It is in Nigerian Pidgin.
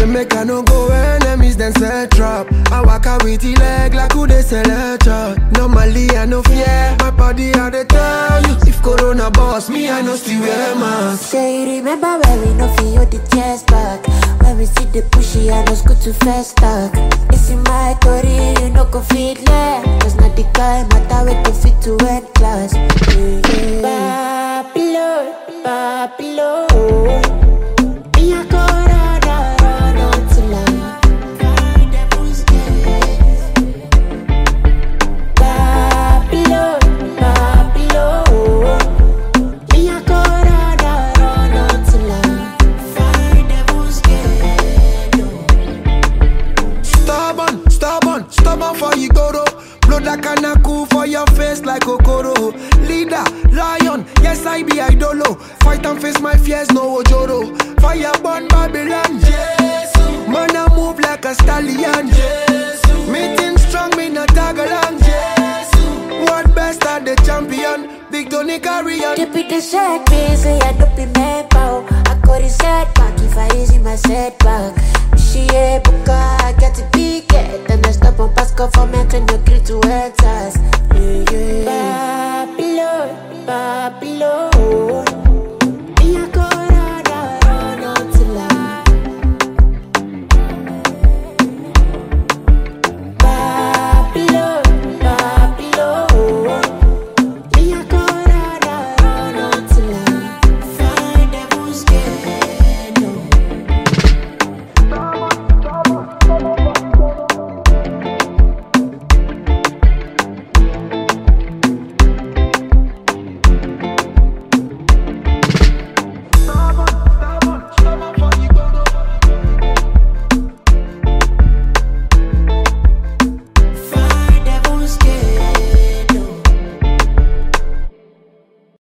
They make I no go enemies, then set trap. I walk out with the leg like who they sell a chart. Normally I no fear, my body I dey tell you. If Corona boss me, I no still wear mask. Say you remember when we no feel the chest back. When we see the pushy, I know good to fast talk. It's in my story, you no go fit left. Cause not the guy matter with the fit to end class. Babylon, Babylon. Me a go run until I find the Babylon, Babylon. Me a go run until I find the Stubborn, stubborn, stubborn for you go. Blow that kinda cool for your face like Okoro. Leader, lion, yes I be idolo. Fight and face my fears, no ojoro. Fire burn Babylon, yes. Man I move like a stallion, yes. Meeting strong, me not tag along, yes. What best are the champion? Big Tony carry on. Keep it the set piece, I don't be mad pow. I got it set back if I easy my setback. She a boca, I get to be get. Then I stop on Pascal for me, can you agree to answers? Babylon, Babylon.